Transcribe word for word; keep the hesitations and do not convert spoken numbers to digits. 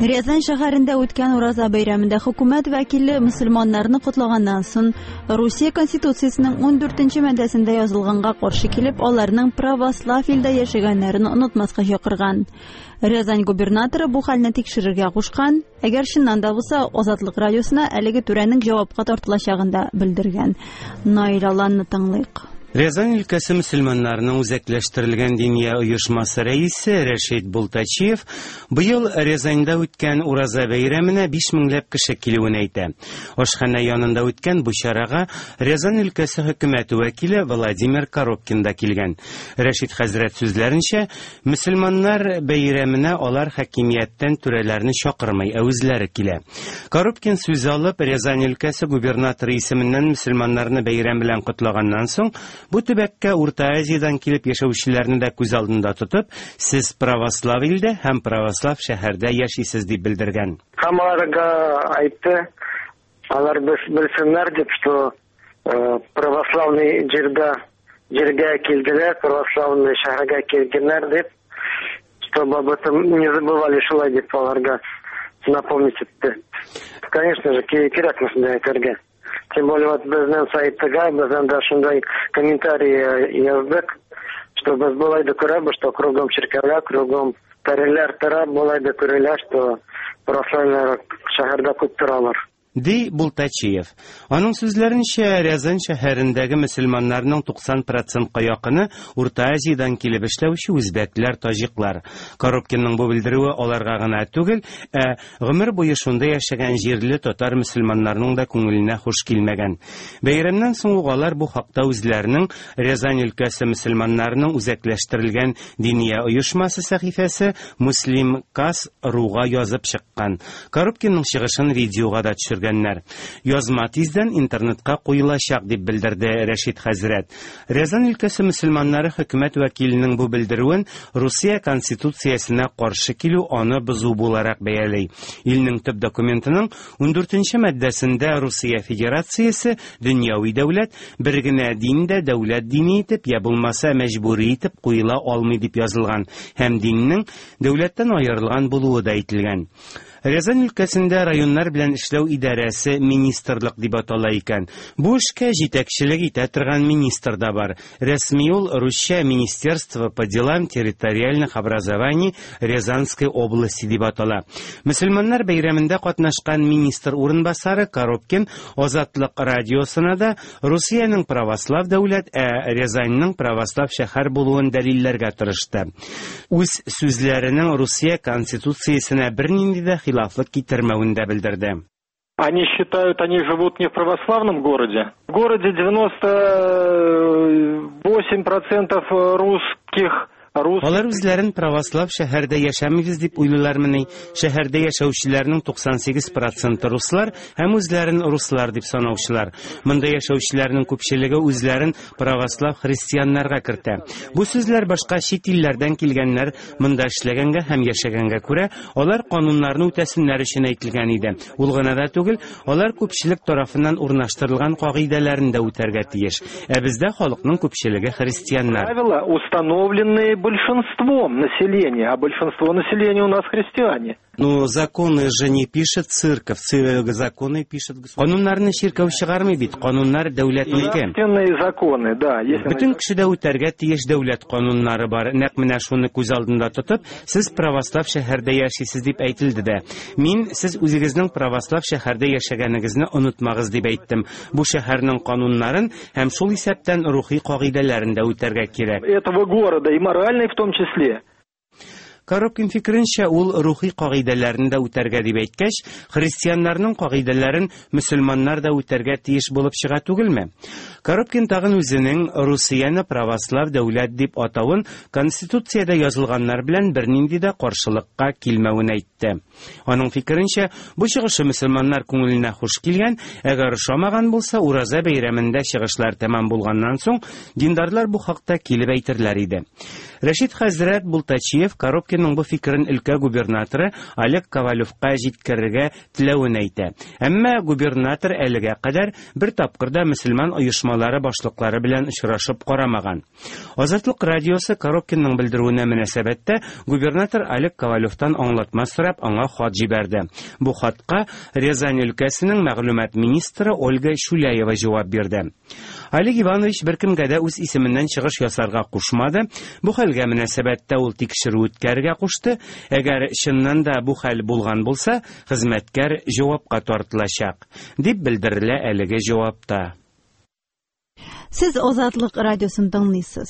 Рязань шәһәрендә үткән Ураза бәйрәмендә хөкүмәт вәкиле мөселманнарны котлаганнан соң Русия Конституциясенең ун дүртенче маддәсендә язылганга каршы килеп, аларның православ илдә яшәгәннәрен онытмаска чакырган. Рязань губернаторы бу хәлне тикшерергә кушкан, әгәр чыннан да булса, Азатлык радиосына әлеге түрәнең җавапка тартылачагын да белдергән. Наил Аланны тыңлыйк. Рязань өлкәсе мөселманнарының үзәкләштерелгән диния оешмасы рәисе Рәшит Бултачиев быел Рязаньда үткән Ураза бәйрәменә биш меңләп кеше килүен әйтә. Ашхана янында үткән бу чарага Рязань өлкәсе хөкүмәте вәкиле Владимир Коробкин да килгән. Рәшит хәзрәт сүзләренчә, мөселманнар бәйрәменә алар хакимияттән түрәләрне чакырмый, ә үзләре килә. Коробкин сүз алып, Рязань өлкәсе губернаторы исеменнән мөселманнарны бәйрәм белән котлаганнан соң бу төбәккә Урта Азиядан килеп яшәүчеләрне дә күз алдында тотып, сез православ илдә һәм православ шәһәрдә яшисез дип белдергән. Һәм аларга әйтте, алар белсеннәр дип, что православный җирдә җиргә килделәр, православный шәһәргә килгәннәр дип, чтобы об этом не забывали, шулай дип аларга напомнить итте. Конечно же, кирәк монда әйтергә. Тем более, вот безнең сайтыга, безнең дә шундай комментарий яздык, что без булай да күрәбез, что кругом чиркәүләр, кругом тәреләр тора, булай да күрелә, что православлар шәһәрдә күп торалар. Ди Бултачиев. Аның сүзләренчә, Рязань шәһәрендәге мөселманнарның туксан процентка якыны Урта Азиядан килеп эшләүче үзбәкләр, таҗиклар. Коробкинның бу белдерүе аларга гына түгел, ә гомер буе шунда яшәгән җирле татар мөселманнарның да күңеленә хуш килмәгән. Бәйрәмнән соң алар бу хакта үзләренең Рязань өлкәсе мөселманнарының үзәкләштерелгән диния оешмасы сәхифәсе Муслим Кас руга язып чыккан. Коробкинның чыгышын видеога да төшергән. Язма тиздән интернетка куелачак дип белдерде Рәшит хәзрәт. Рязань өлкәсе мөселманнары хөкүмәт вәкиленең бу белдерүен Русия Конституциясенә каршы килү, аны бозу буларак бәялый. Илнең төп документының ун дүртенче маддәсендә Русия Федерациясе дөньяви дәүләт бер генә диндә дәүләт дине итеп, я булмаса мәҗбүри итеп куела алмый дип язылган һәм диннең дәүләттән аерылган булуы да әйтелгән. Рязань өлкәсендә районнар белән эшләү идарәсе министрлык дип атала икән. Бу эшкә җитәкчелек итә торган министр да бар. Рәсми ул русча Министерство по делам территориальных образований Рязанской области дип атала. Мөселманнар бәйрәмендә катнашкан министр урынбасары Коробкин Азатлык радиосына да Русиянең православ дәүләт, ә Рязаньның православ шәһәр булуын дәлилләргә тырышты. Үз сүзләренең Русия Конституциясенә бернинди дә хилафлык китермәвен дә белдерде. Они считают, они живут не в православном городе. В городе девяносто восемь процентов русских. Алар үзләрен православ шәһәрдә яшәмибез дип уйлыйлармыни? Шәһәрдә яшәүчеләрнең туксан сигез проценты руслар һәм үзләрен руслар дип санаучылар. Монда яшәүчеләрнең күпчелеге үзләрен православ христианнарга кертә. Бу сүзләр башка чит илләрдән килгәннәр монда эшләгәнгә һәм яшәгәнгә күрә, алар кануннарны үтәсеннәр өчен әйтелгән иде. Ул гына да түгел, алар күпчелек тарафыннан урнаштырылган кагыйдәләрен дә үтәргә тиеш. Ә бездә халыкның күпчелеге христианнар. Правила установленные большинством населения, а большинство населения у нас христиане. Ну, законы же не пишет церковь, законы пишет государство. Кануннарны церковь чыгармый бит, кануннар дәүләтнеке. Естественные законы, да. Бөтен кешедә үтәргә тиеш дәүләт кануннары бар. Нәкъ менә шуны күз алдында тотып, сез православ шәһәрдә яшисез дип әйтелде дә. Мин сез үзегезнең православ шәһәрдә яшәгәнегезне онытмагыз дип әйттем. Бу шәһәрнең кануннарын һәм шул исәптән рухи кагыйдәләрен дә үтәргә кирәк. Этого города и моральный в том числе. Коробкин фикеренчә, ул рухи кагыйдәләрен дә үтәргә дип әйткәч, христианнарның кагыйдәләрен мөселманнар да үтәргә тиеш булып чыга түгелме? Коробкин тагын үзенең Русияны православ дәүләт дип атавын Конституциядә язылганнар белән бернинди дә каршылыкка килмәвен әйтте. Аның фикеренчә, бу чыгышы мөселманнар күңеленә хуш килгән, әгәр ошамаган булса, Ураза бәйрәмендә чыгышлар тәмам булганнан соң, диндарлар бу хакта килеп әйтерләр иде. Рәшит хәзрәт Бултачиев Коробкин Коробкинның бу фикерен өлкә губернаторы Олег Ковалевка җиткерергә теләвен әйтә. Әмма губернатор әлегә кадәр бер тапкырда мөселман оешмалары башлыклары белән очрашып карамаган. Азатлык радиосы Коробкинның белдерүенә мөнәсәбәттә губернатор Олег Ковалевтан аңлатма сорап аңа хат җибәрде. Бу хатка Рязань өлкәсенең мәгълүмат министры Ольга Шуляева җавап бирде. Олег Иванович беркемгә дә үз исеменнән чыгыш ясарга кушмады. Бу хәлгә мөнәсәбәттә ул тикшерү үткәрергә кушты. Әгәр чыннан да бу хәл булган булса, хезмәткәр җавапка тартылачак, дип белдерелә әлеге җавапта. Сез Азатлык радиосын тыңлыйсыз.